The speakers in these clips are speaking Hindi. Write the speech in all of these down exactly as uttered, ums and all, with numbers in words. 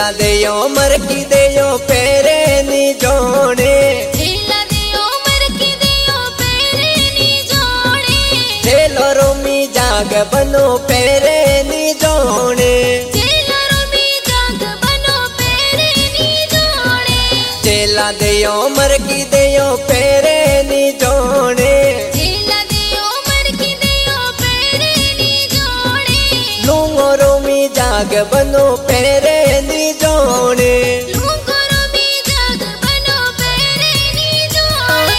चेला देयो मर की देयो पेरे नी जोड़े, चेला देयो मर की देयो पेरे नी जोड़े, चेलो रोमी जाग बनो पेरे नी जोड़े, चेला रोमी जाग बनो पेरे नी जोड़े, चेला देयो मर की देयो पेरे नी जोड़े, चेला देयो मर की देयो पेरे नी जोड़े, लूंगो रोमी जाग बनो पेरे नी जोड़े, लूंगो रोमी जाग बनो पेरे नी जोड़े।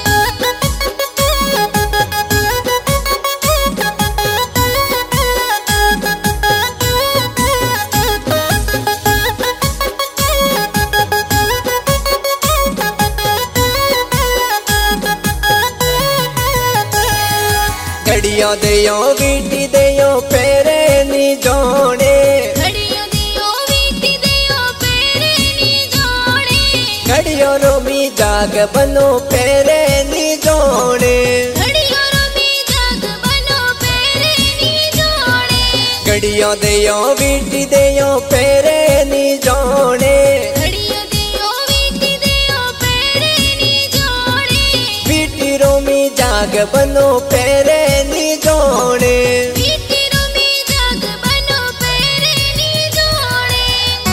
घड़ियों देयो वीटी देयो पेरे नी जोड़े, घड़ियों दियो वीटी दियो पेरे नी जोड़े, घड़ियों रोमी जाग बनो पेरे नी जोड़े, घड़ियों रोमी जाग बनो पेरे नी जोड़े, घड़ियों देयो वीटी देयो पेरे नी जोड़े, घड़ियों दियो वीटी दियो पेरे नी जोड़े, वीटी रोमी जाग बनो पेरे नी जोड़े, वीटी रोमी जाग बनो पेरे नी जोड़े।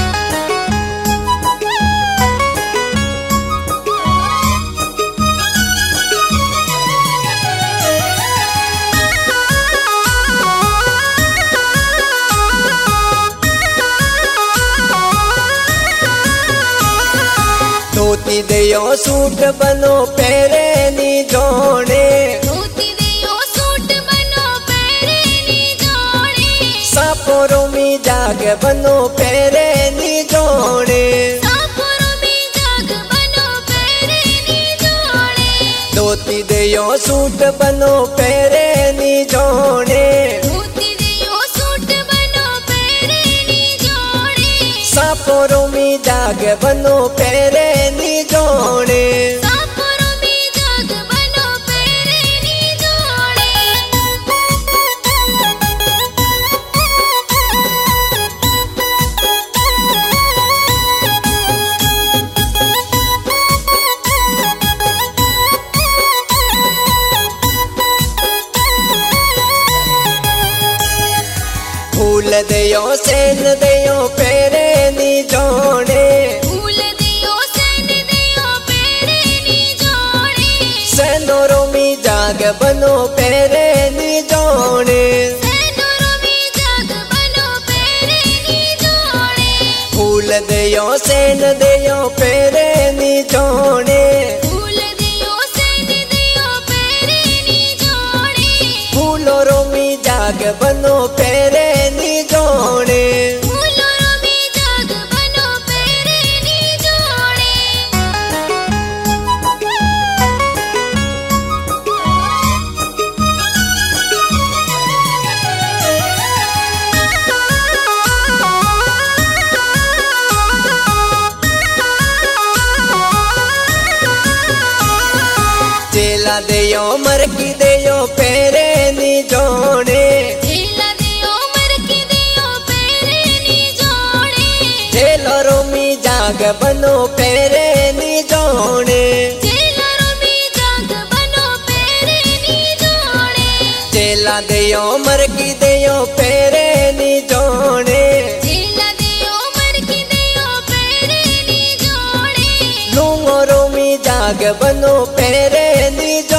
धोती देयो सूट बनो पेरे नी जोड़े, धोती दियो सूट बनो पेरे नी जोड़े, सापो रोमी जाग बनो पेरे नी जोड़े, सापो रोमी जाग बनो पेरे नी जोड़े, धोती देयो सूट बनो पेरे नी जोड़े, धोती दियो सूट बनो पेरे नी जोड़े, सापो रोमी जाग बनो पेरे नी जोड़े, सापो रोमी जाग बनो पेरे नी जोड़े। फूल देयो सेन देयो पेरे नी जोड़े, फूल दियो सन दियो पेरे नी जोड़े, सेनो रोमी जाग बनो पेरे नी जोड़े, सैनो रोमी जाग बनो पेरे नी जोड़े, फूल देयो सेन देयो पेरे नी जोड़े, फूल दियो सन दियो पेरे नी जोड़े, फूलो रोमी जाग बनो पेरे नी जोड़े, फूलो रोमी जाग बनो पेरे नी जोड़े। चेला देयो मर की देयो पेरे नी जोड़े, चेला दियो मर की दियो पेरे नी जोड़े, चेलो रोमी जाग बनो पेरे नी जोड़े, चेला रोमी जाग बनो पेरे नी जोड़े, चेला देयो मर की देयो पेरे नी जोड़े, चेला दियो मर की दियो पेरे नी जोड़े, लूंगो रोमी जाग बनो पेरे नी जोड़े।